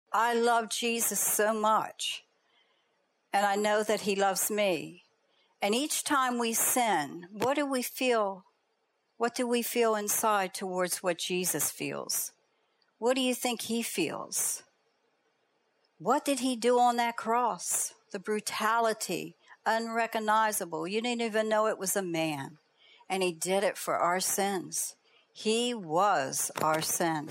I love Jesus so much, and I know that he loves me. And each time we sin, what do we feel? What do we feel inside towards what Jesus feels? What do you think he feels? What did he do on that cross? The brutality, unrecognizable. You didn't even know it was a man. And he did it for our sins. He was our sin.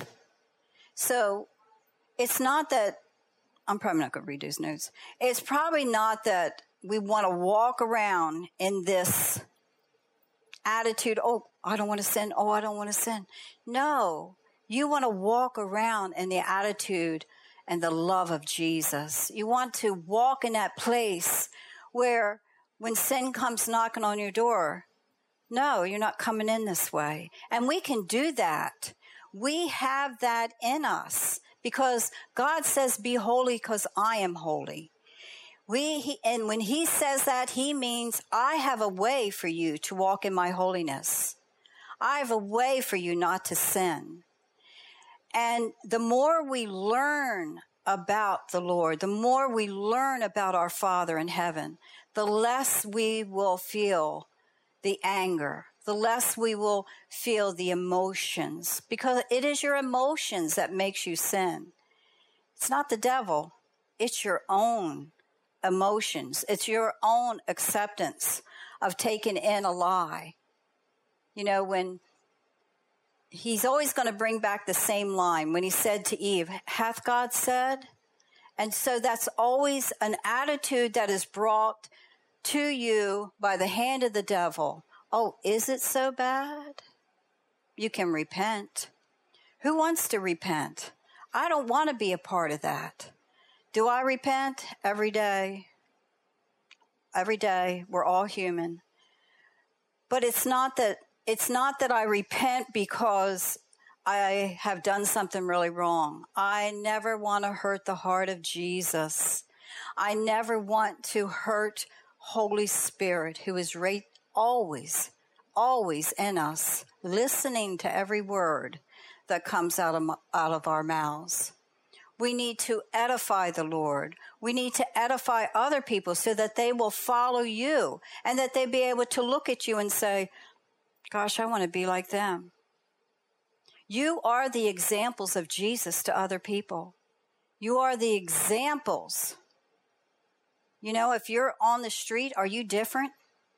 So it's not that, I'm probably not going to read those notes. It's probably not that we want to walk around in this attitude, oh, I don't want to sin. Oh, I don't want to sin. No, you want to walk around in the attitude and the love of Jesus. You want to walk in that place where when sin comes knocking on your door, no, you're not coming in this way. And we can do that. We have that in us because God says, be holy because I am holy. And when he says that, he means I have a way for you to walk in my holiness. I have a way for you not to sin. And the more we learn about the Lord, the more we learn about our Father in heaven, the less we will feel the anger, the less we will feel the emotions, because it is your emotions that makes you sin. It's not the devil. It's your own emotions. It's your own acceptance of taking in a lie. You know, when he's always going to bring back the same line when he said to Eve, hath God said? And so that's always an attitude that is brought to you by the hand of the devil. Oh, is it so bad? You can repent. Who wants to repent? I don't want to be a part of that. Do I repent? Every day. Every day. We're all human. But it's not that I repent because I have done something really wrong. I never want to hurt the heart of Jesus. I never want to hurt Holy Spirit, who is always in us, listening to every word that comes out of our mouths. We need to edify the Lord. We need to edify other people so that they will follow you and that they be able to look at you and say, gosh, I want to be like them. You are the examples of Jesus to other people. You are the examples. You know, if you're on the street, are you different?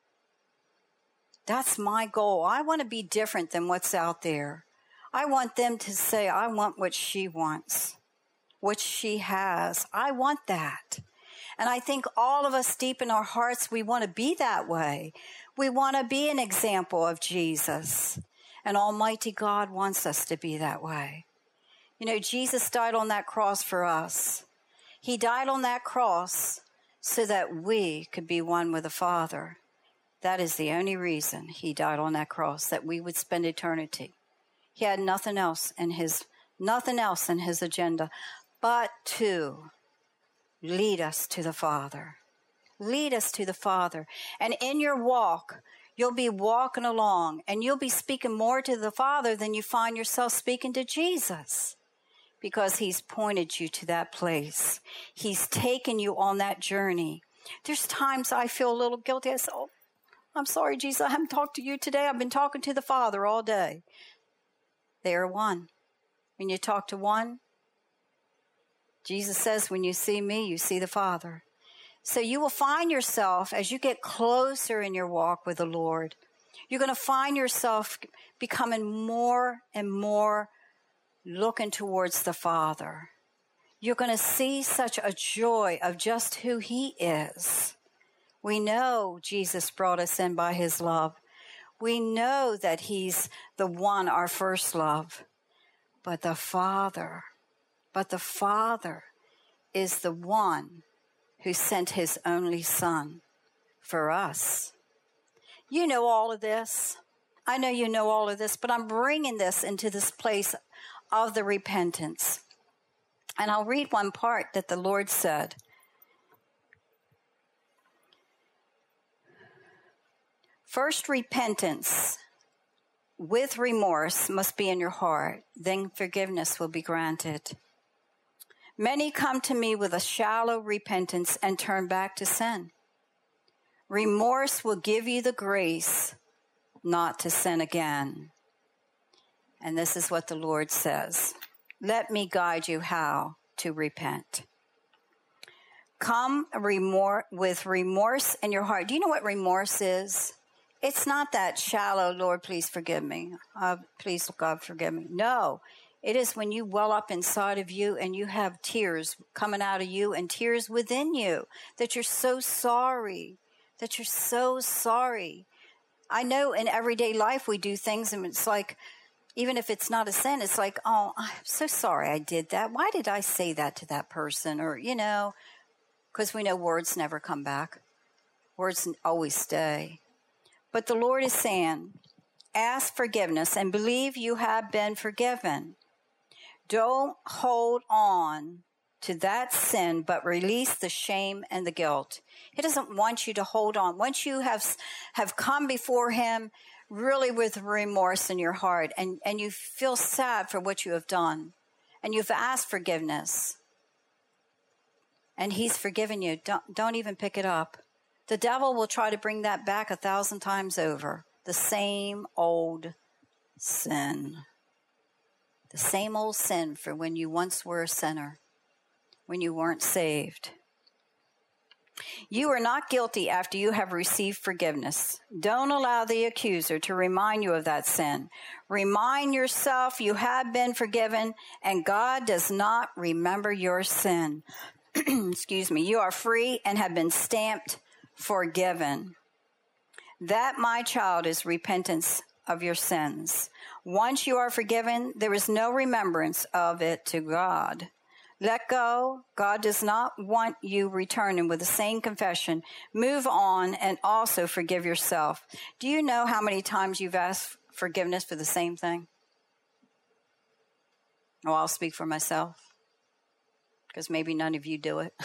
That's my goal. I want to be different than what's out there. I want them to say, I want what she wants, what she has. I want that. And I think all of us deep in our hearts, we want to be that way. We want to be an example of Jesus. And Almighty God wants us to be that way. You know, Jesus died on that cross for us. He died on that cross so that we could be one with the Father. That is the only reason he died on that cross, that we would spend eternity. He had nothing else in his agenda but to lead us to the Father. Lead us to the Father. And in your walk, you'll be walking along and you'll be speaking more to the Father than you find yourself speaking to Jesus, because he's pointed you to that place. He's taken you on that journey. There's times I feel a little guilty. I say, oh, I'm sorry, Jesus, I haven't talked to you today. I've been talking to the Father all day. They are one. When you talk to one, Jesus says, when you see me, you see the Father. So you will find yourself, as you get closer in your walk with the Lord, you're going to find yourself becoming more and more looking towards the Father. You're going to see such a joy of just who he is. We know Jesus brought us in by his love. We know that he's the one, our first love. But the Father is the one who sent his only Son for us. You know all of this. I know you know all of this, but I'm bringing this into this place of the repentance. And I'll read one part that the Lord said. First, repentance with remorse must be in your heart. Then forgiveness will be granted. Many come to me with a shallow repentance and turn back to sin. Remorse will give you the grace not to sin again. And this is what the Lord says. Let me guide you how to repent. Come with remorse in your heart. Do you know what remorse is? It's not that shallow, Lord, please forgive me. Please, God, forgive me. No, it is when you well up inside of you and you have tears coming out of you and tears within you that you're so sorry, I know in everyday life we do things and it's like, even if it's not a sin, it's like, oh, I'm so sorry I did that. Why did I say that to that person? Or, because we know words never come back. Words always stay. But the Lord is saying, ask forgiveness and believe you have been forgiven. Don't hold on to that sin, but release the shame and the guilt. He doesn't want you to hold on. Once you have come before him, really with remorse in your heart, and you feel sad for what you have done, and you've asked forgiveness, and he's forgiven you, don't even pick it up. The devil will try to bring that back 1,000 times over. The same old sin. The same old sin for when you once were a sinner, when you weren't saved. You are not guilty after you have received forgiveness. Don't allow the accuser to remind you of that sin. Remind yourself you have been forgiven, and God does not remember your sin. Excuse me. You are free and have been stamped forgiven. That, my child, is repentance of your sins. Once you are forgiven, there is no remembrance of it to God. Let go. God does not want you returning with the same confession. Move on and also forgive yourself. Do you know how many times you've asked forgiveness for the same thing? Oh, I'll speak for myself, because maybe none of you do it.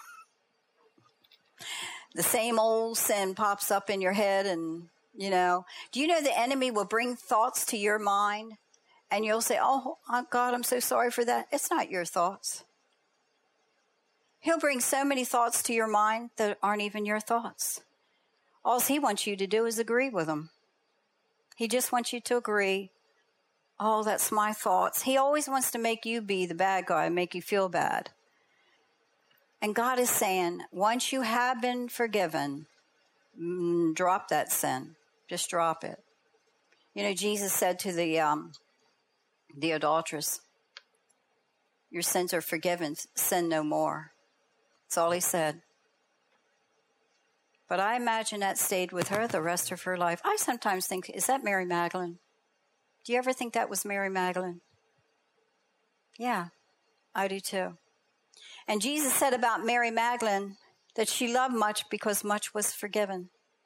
The same old sin pops up in your head and, do you know the enemy will bring thoughts to your mind and you'll say, oh, God, I'm so sorry for that. It's not your thoughts. He'll bring so many thoughts to your mind that aren't even your thoughts. All he wants you to do is agree with him. He just wants you to agree. Oh, that's my thoughts. He always wants to make you be the bad guy and make you feel bad. And God is saying, once you have been forgiven, drop that sin. Just drop it. Jesus said to the adulteress, your sins are forgiven, sin no more. That's all he said. But I imagine that stayed with her the rest of her life. I sometimes think, is that Mary Magdalene? Do you ever think that was Mary Magdalene? Yeah, I do too. And Jesus said about Mary Magdalene that she loved much because much was forgiven.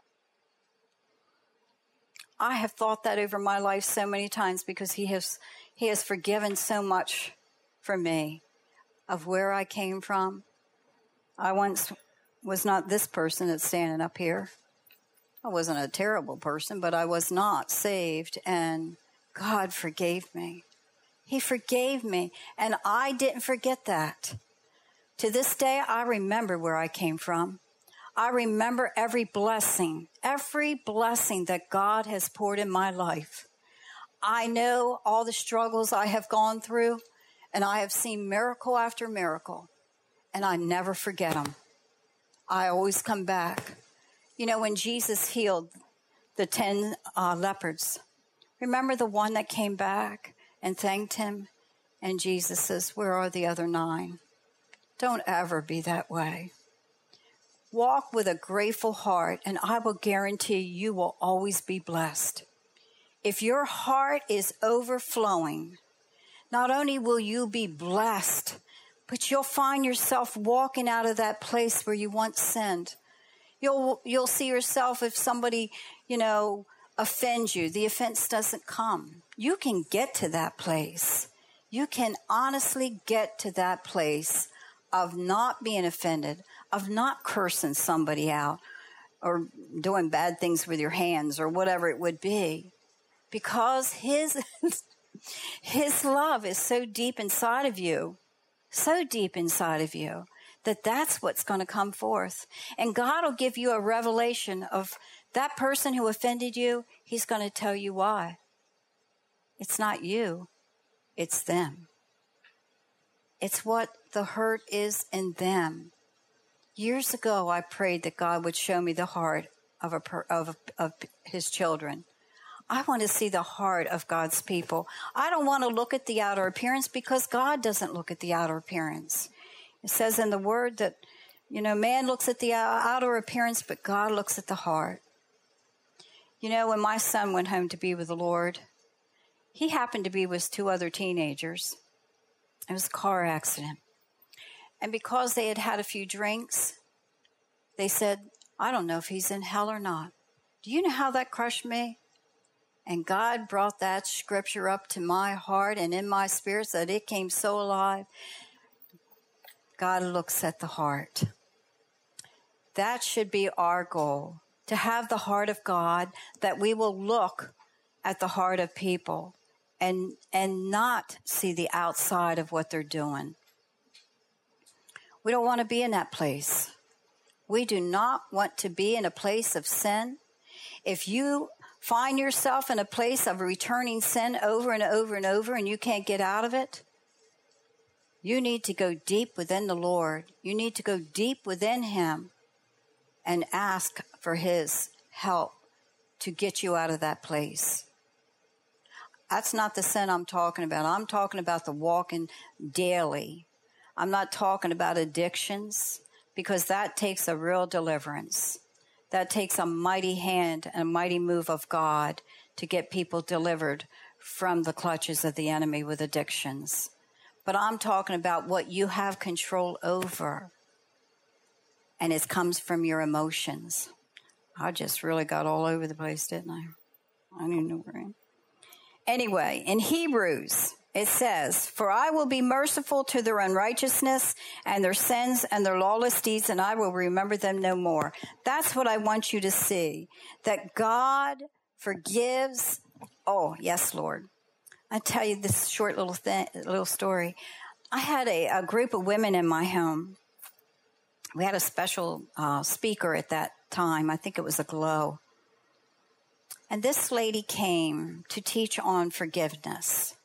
I have thought that over my life so many times because he has forgiven so much for me of where I came from. I once was not this person that's standing up here. I wasn't a terrible person, but I was not saved, and God forgave me. He forgave me, and I didn't forget that. To this day, I remember where I came from. I remember every blessing that God has poured in my life. I know all the struggles I have gone through, and I have seen miracle after miracle, and I never forget them. I always come back. When Jesus healed the 10 leopards, remember the one that came back and thanked him? And Jesus says, where are the other 9? Don't ever be that way. Walk with a grateful heart, and I will guarantee you will always be blessed. If your heart is overflowing, not only will you be blessed, but you'll find yourself walking out of that place where you once sinned. You'll see yourself if somebody, offends you. The offense doesn't come. You can get to that place. You can honestly get to that place of not being offended, of not cursing somebody out or doing bad things with your hands or whatever it would be, because his love is so deep inside of you, so deep inside of you that that's what's going to come forth. And God will give you a revelation of that person who offended you. He's going to tell you why. It's not you. It's them. It's what the hurt is in them. Years ago, I prayed that God would show me the heart of his children. I want to see the heart of God's people. I don't want to look at the outer appearance because God doesn't look at the outer appearance. It says in the Word that, man looks at the outer appearance, but God looks at the heart. When my son went home to be with the Lord, he happened to be with 2 other teenagers. It was a car accident. And because they had had a few drinks, they said, I don't know if he's in hell or not. Do you know how that crushed me? And God brought that scripture up to my heart and in my spirit so that it came so alive. God looks at the heart. That should be our goal, to have the heart of God, that we will look at the heart of people and not see the outside of what they're doing. We don't want to be in that place. We do not want to be in a place of sin. If you find yourself in a place of returning sin over and over and over and you can't get out of it, you need to go deep within the Lord. You need to go deep within Him and ask for His help to get you out of that place. That's not the sin I'm talking about. I'm talking about the walking daily. I'm not talking about addictions, because that takes a real deliverance. That takes a mighty hand and a mighty move of God to get people delivered from the clutches of the enemy with addictions. But I'm talking about what you have control over. And it comes from your emotions. I just really got all over the place, didn't I? I don't even know where I am. Anyway, in Hebrews, it says, for I will be merciful to their unrighteousness and their sins and their lawless deeds, and I will remember them no more. That's what I want you to see, that God forgives. Oh, yes, Lord. I tell you this short little story. I had a group of women in my home. We had a special speaker at that time. I think it was a Glow. And this lady came to teach on forgiveness.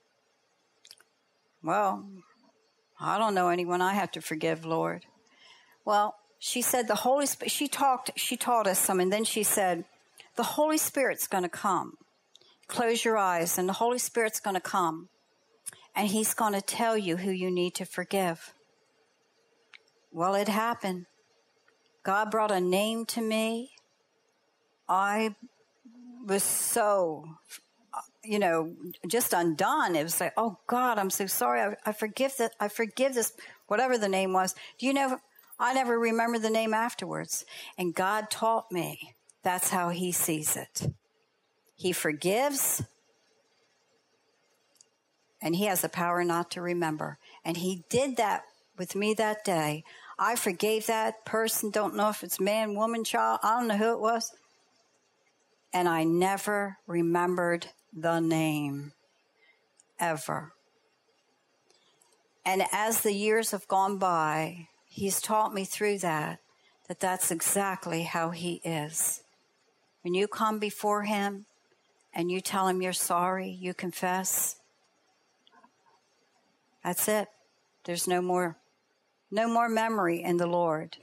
Well, I don't know anyone I have to forgive, Lord. Well, she said the Holy Spirit, she taught us some, and then she said, the Holy Spirit's going to come. Close your eyes, and the Holy Spirit's going to come, and He's going to tell you who you need to forgive. Well, it happened. God brought a name to me. I was so, just undone. It was like, oh God, I'm so sorry. I forgive this, whatever the name was. Do you know, I never remember the name afterwards. And God taught me that's how He sees it. He forgives, and He has the power not to remember. And He did that with me that day. I forgave that person. Don't know if it's man, woman, child. I don't know who it was. And I never remembered the name, ever. And as the years have gone by, He's taught me through that that's exactly how He is. When you come before Him and you tell Him you're sorry, you confess, that's it. There's no more memory in the Lord.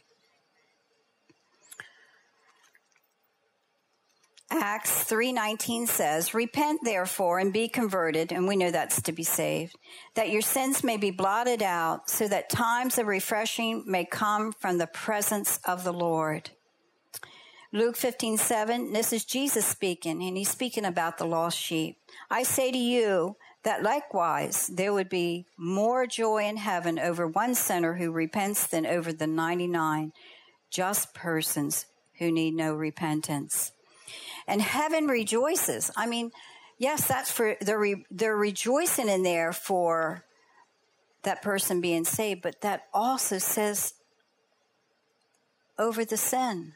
Acts 3:19 says, repent therefore and be converted, and we know that's to be saved, that your sins may be blotted out, so that times of refreshing may come from the presence of the Lord. Luke 15:7, this is Jesus speaking, and He's speaking about the lost sheep. I say to you that likewise there would be more joy in heaven over one sinner who repents than over the 99 just persons who need no repentance. And heaven rejoices. I mean, yes, that's for, they're rejoicing in there for that person being saved, but that also says over the sin.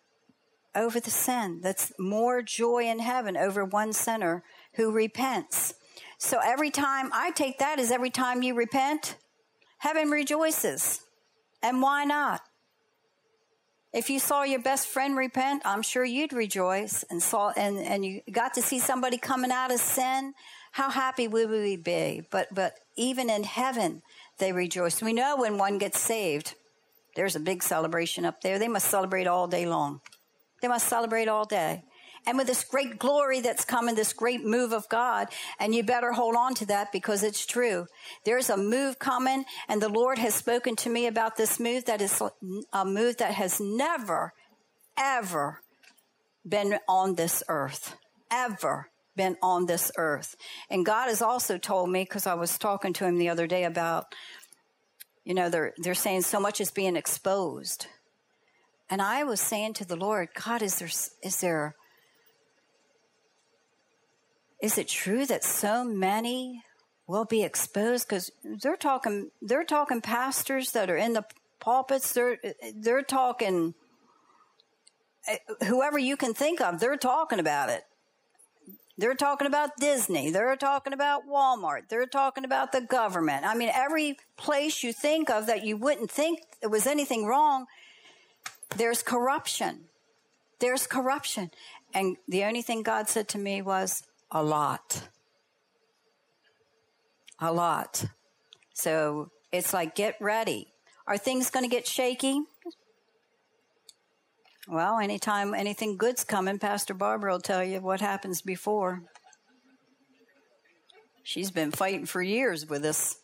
That's more joy in heaven over one sinner who repents. So every time, I take that as every time you repent, Heaven rejoices. And why not? If you saw your best friend repent, I'm sure you'd rejoice, and you got to see somebody coming out of sin. How happy would we be? But even in heaven, they rejoice. We know when one gets saved, there's a big celebration up there. They must celebrate all day long. They must celebrate all day. And with this great glory that's coming, this great move of God, and you better hold on to that because it's true. There's a move coming, and the Lord has spoken to me about this move that is a move that has never, ever been on this earth. Ever been on this earth. And God has also told me, because I was talking to him the other day about, they're saying so much is being exposed. And I was saying to the Lord, God, is it true that so many will be exposed? Because they're talking pastors that are in the pulpits. They're talking whoever you can think of. They're talking about it. They're talking about Disney. They're talking about Walmart. They're talking about the government. I mean, every place you think of that you wouldn't think there was anything wrong, there's corruption. There's corruption. And the only thing God said to me was, a lot. A lot. So it's like, get ready. Are things going to get shaky? Well, anytime anything good's coming, Pastor Barbara will tell you what happens before. She's been fighting for years with this.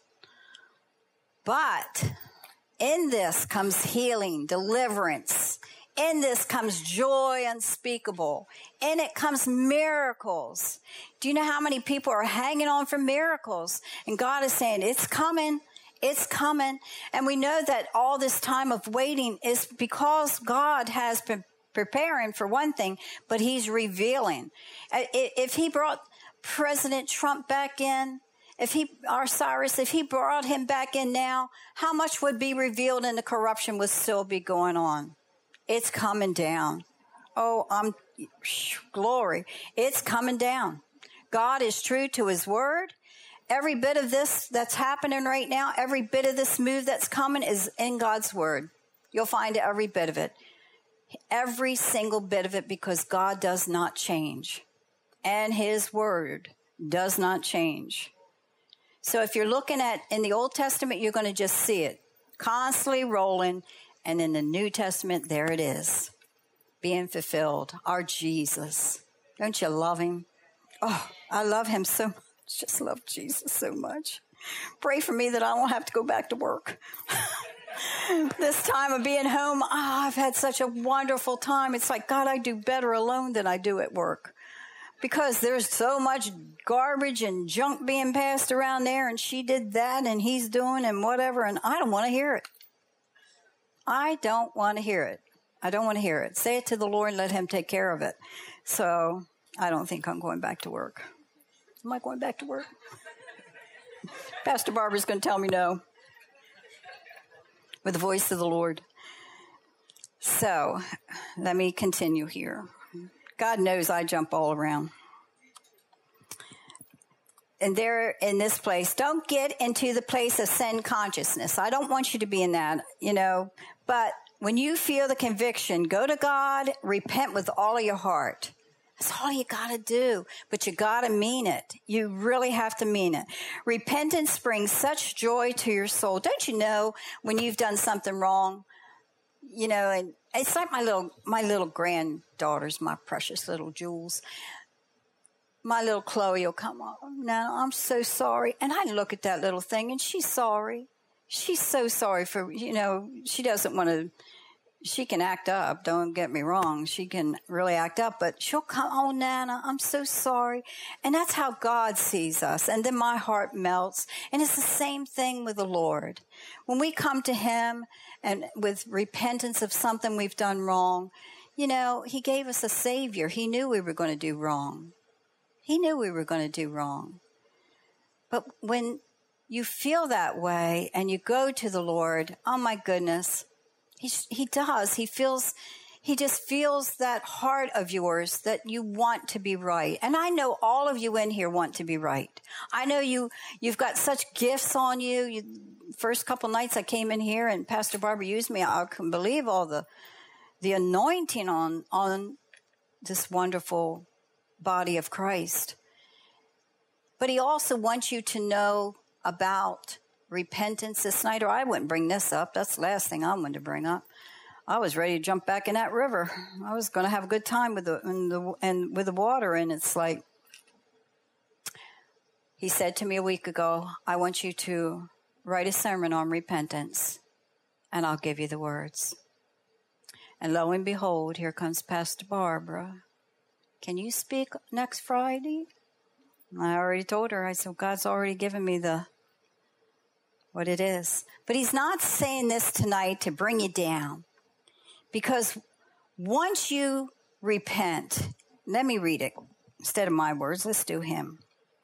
But in this comes healing, deliverance. In this comes joy unspeakable. In it comes miracles. Do you know how many people are hanging on for miracles? And God is saying, it's coming. It's coming. And we know that all this time of waiting is because God has been preparing for one thing, but he's revealing. If he brought President Trump back in, if he brought him back in now, how much would be revealed and the corruption would still be going on? It's coming down. Oh, glory. It's coming down. God is true to his word. Every bit of this that's happening right now, every bit of this move that's coming is in God's word. You'll find every bit of it. Every single bit of it, because God does not change. And his word does not change. So if you're looking at in the Old Testament, you're going to just see it constantly rolling. And in the New Testament, there it is, being fulfilled. Our Jesus. Don't you love him? Oh, I love him so much. Just love Jesus so much. Pray for me that I won't have to go back to work. This time of being home, I've had such a wonderful time. It's like, God, I do better alone than I do at work. Because there's so much garbage and junk being passed around there, and she did that, and he's doing, and whatever, and I don't want to hear it. I don't want to hear it. I don't want to hear it. Say it to the Lord and let him take care of it. So I don't think I'm going back to work. Am I going back to work? Pastor Barbara's going to tell me no. With the voice of the Lord. So let me continue here. God knows I jump all around. And there in this place, don't get into the place of sin consciousness. I don't want you to be in that, but when you feel the conviction, go to God, repent with all of your heart. That's all you got to do, but you got to mean it. You really have to mean it. Repentance brings such joy to your soul. Don't you know when you've done something wrong, and it's like my little granddaughters, my precious little Jules. My little Chloe will come on. Now, I'm so sorry. And I look at that little thing, and she's sorry. She's so sorry for, she doesn't want to, she can act up. Don't get me wrong. She can really act up, but she'll come, oh, Nana, I'm so sorry. And that's how God sees us. And then my heart melts. And it's the same thing with the Lord. When we come to him and with repentance of something we've done wrong, he gave us a Savior. He knew we were going to do wrong. He knew we were going to do wrong. But when you feel that way and you go to the Lord, oh my goodness, he does. He just feels that heart of yours that you want to be right. And I know all of you in here want to be right. I know you've got such gifts on you. first couple nights I came in here and Pastor Barbara used me, I couldn't believe all the anointing on this wonderful body of Christ. But he also wants you to know about repentance this night, or I wouldn't bring this up. That's the last thing I wanted to bring up. I was ready to jump back in that river. I was going to have a good time with the water, and it's like, he said to me a week ago, I want you to write a sermon on repentance, and I'll give you the words. And lo and behold, here comes Pastor Barbara. Can you speak next Friday? I already told her. I said, God's already given me what it is. But he's not saying this tonight to bring you down. Because once you repent, let me read it instead of my words. Let's do him.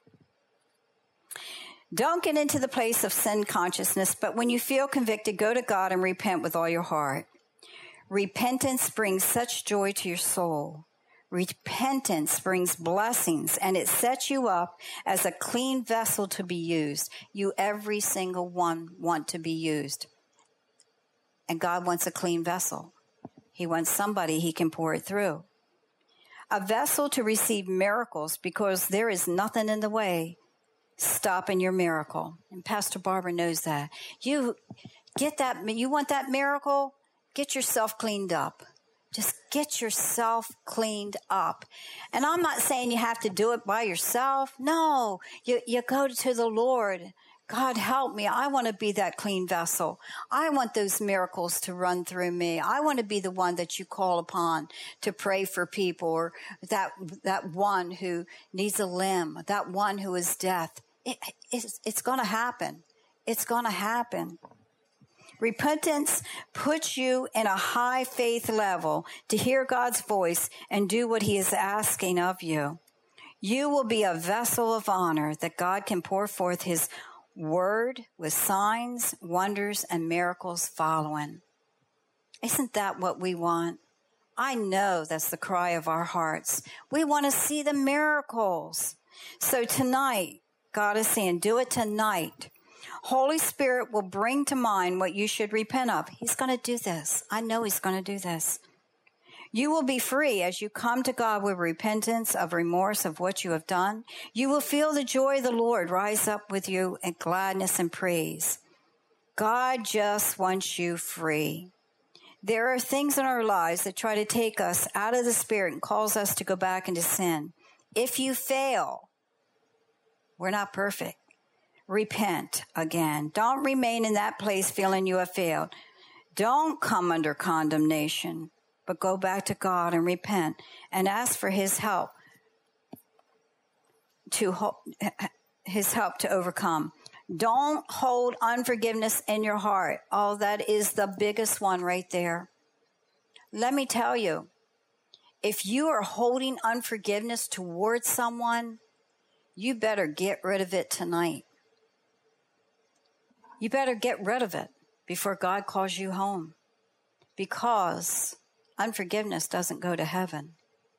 Don't get into the place of sin consciousness, but when you feel convicted, go to God and repent with all your heart. Repentance brings such joy to your soul. Repentance brings blessings, and it sets you up as a clean vessel to be used. You, every single one, want to be used. And God wants a clean vessel. He wants somebody he can pour it through. A vessel to receive miracles, because there is nothing in the way stopping your miracle. And Pastor Barbara knows that. You want that miracle? Get yourself cleaned up. Just get yourself cleaned up. And I'm not saying you have to do it by yourself. No, you go to the Lord. God, help me. I want to be that clean vessel. I want those miracles to run through me. I want to be the one that you call upon to pray for people, or that one who needs a limb, that one who is deaf. It's going to happen. It's going to happen. Repentance puts you in a high faith level to hear God's voice and do what he is asking of you. You will be a vessel of honor that God can pour forth his word with signs, wonders, and miracles following. Isn't that what we want? I know that's the cry of our hearts. We want to see the miracles. So tonight, God is saying, do it tonight. Holy Spirit will bring to mind what you should repent of. He's going to do this. I know he's going to do this. You will be free as you come to God with repentance of remorse of what you have done. You will feel the joy of the Lord rise up with you in gladness and praise. God just wants you free. There are things in our lives that try to take us out of the Spirit and cause us to go back into sin. If you fail, we're not perfect. Repent again. Don't remain in that place feeling you have failed. Don't come under condemnation, but go back to God and repent and ask for his help to overcome. Don't hold unforgiveness in your heart. Oh, that is the biggest one right there. Let me tell you, if you are holding unforgiveness towards someone, you better get rid of it tonight. You better get rid of it before God calls you home, because unforgiveness doesn't go to heaven.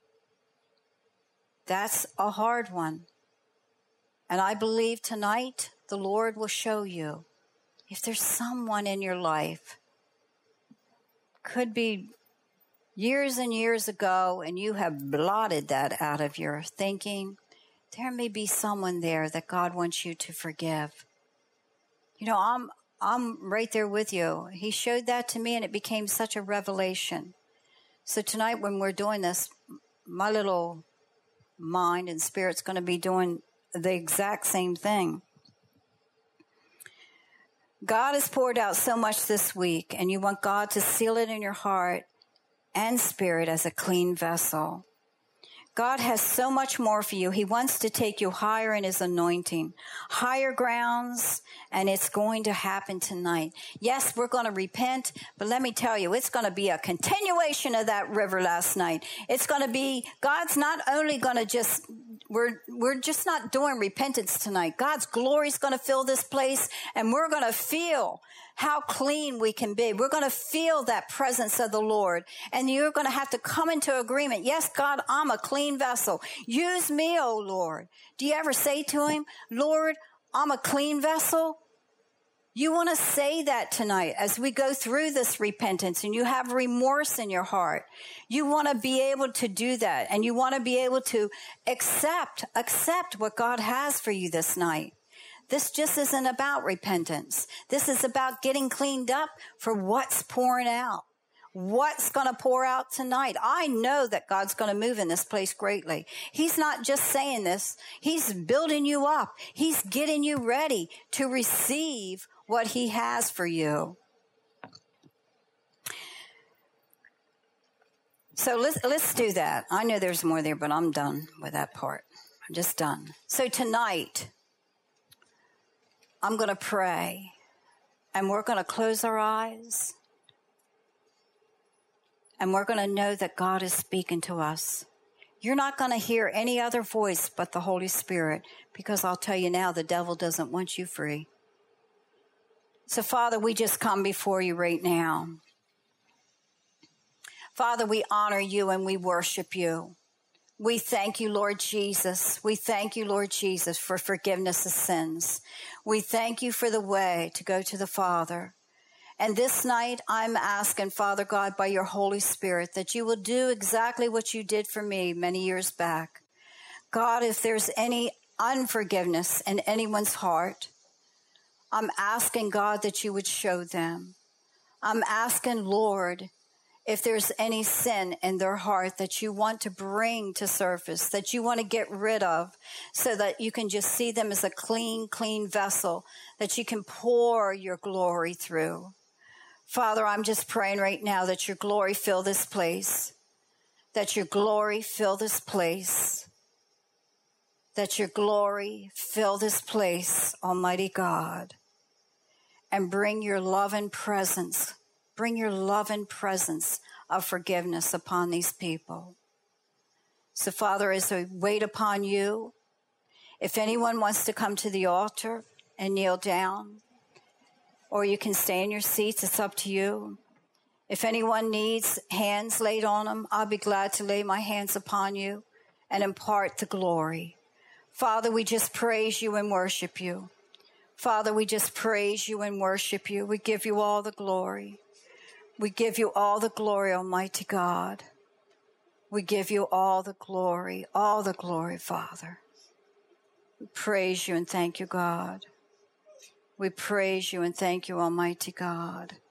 That's a hard one. And I believe tonight the Lord will show you if there's someone in your life, could be years and years ago, and you have blotted that out of your thinking, there may be someone there that God wants you to forgive. You know, I'm right there with you. He showed that to me, and it became such a revelation. So tonight when we're doing this, my little mind and spirit's going to be doing the exact same thing. God has poured out so much this week, and you want God to seal it in your heart and spirit as a clean vessel. God has so much more for you. He wants to take you higher in his anointing, higher grounds, and it's going to happen tonight. Yes, we're going to repent, but let me tell you, it's going to be a continuation of that river last night. It's going to be, God's not only going to just, we're just not doing repentance tonight. God's glory is going to fill this place, and we're going to feel how clean we can be. We're going to feel that presence of the Lord, and you're going to have to come into agreement. Yes, God, I'm a clean vessel. Use me, oh Lord. Do you ever say to him, Lord, I'm a clean vessel? You want to say that tonight as we go through this repentance and you have remorse in your heart. You want to be able to do that, and you want to be able to accept what God has for you this night. This just isn't about repentance. This is about getting cleaned up for what's pouring out. What's going to pour out tonight? I know that God's going to move in this place greatly. He's not just saying this. He's building you up. He's getting you ready to receive what he has for you. So let's do that. I know there's more there, but I'm done with that part. I'm just done. So tonight, I'm going to pray, and we're going to close our eyes, and we're going to know that God is speaking to us. You're not going to hear any other voice but the Holy Spirit, because I'll tell you now, the devil doesn't want you free. So, Father, we just come before you right now. Father, we honor you and we worship you. We thank you, Lord Jesus. We thank you, Lord Jesus, for forgiveness of sins. We thank you for the way to go to the Father. And this night, I'm asking, Father God, by your Holy Spirit, that you will do exactly what you did for me many years back. God, if there's any unforgiveness in anyone's heart, I'm asking, God, that you would show them. I'm asking, Lord, if there's any sin in their heart that you want to bring to surface, that you want to get rid of, so that you can just see them as a clean vessel, that you can pour your glory through. Father, I'm just praying right now that your glory fill this place, that your glory fill this place, that your glory fill this place, Almighty God, and bring your love and presence, of forgiveness upon these people. So, Father, as we wait upon you, if anyone wants to come to the altar and kneel down, or you can stay in your seats, it's up to you. If anyone needs hands laid on them, I'll be glad to lay my hands upon you and impart the glory. Father, we just praise you and worship you. Father, we just praise you and worship you. We give you all the glory. We give you all the glory, Almighty God. We give you all the glory, Father. We praise you and thank you, God. We praise you and thank you, Almighty God.